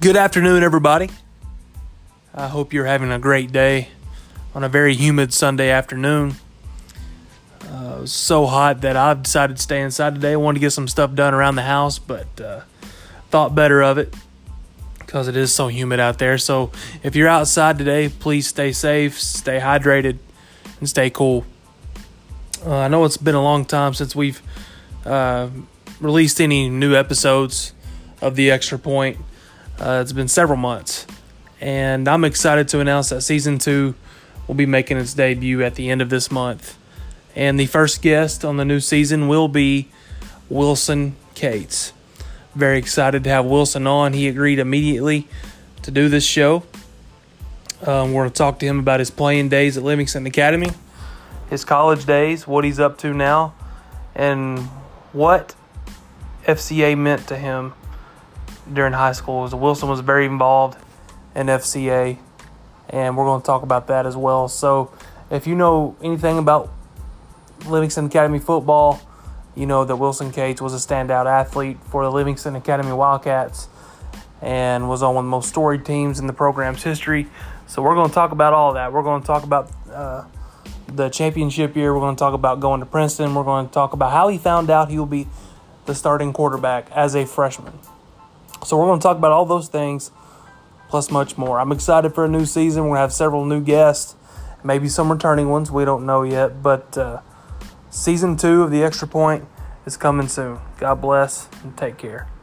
Good afternoon, everybody. I hope you're having a great day on a very humid Sunday afternoon. It was so hot that I've decided to stay inside today. I wanted to get some stuff done around the house, but thought better of it because it is so humid out there. So if you're outside today, please stay safe, stay hydrated, and stay cool. I know it's been a long time since we've released any new episodes of The Extra Point. It's been several months, and I'm excited to announce that Season 2 will be making its debut at the end of this month. And the first guest on the new season will be Wilson Cates. Very excited to have Wilson on. He agreed immediately to do this show. We're going to talk to him about his playing days at Livingston Academy, his college days, what he's up to now, and what FCA meant to him during high school. Wilson was very involved in FCA, and we're going to talk about that as well. So if you know anything about Livingston Academy football, you know that Wilson Cates was a standout athlete for the Livingston Academy Wildcats and was on one of the most storied teams in the program's history. So we're going to talk about all that. We're going to talk about the championship year. We're going to talk about going to Princeton. We're going to talk about how he found out he will be the starting quarterback as a freshman. So we're going to talk about all those things, plus much more. I'm excited for a new season. We're going to have several new guests, maybe some returning ones. We don't know yet. But Season 2 of The Extra Point is coming soon. God bless and take care.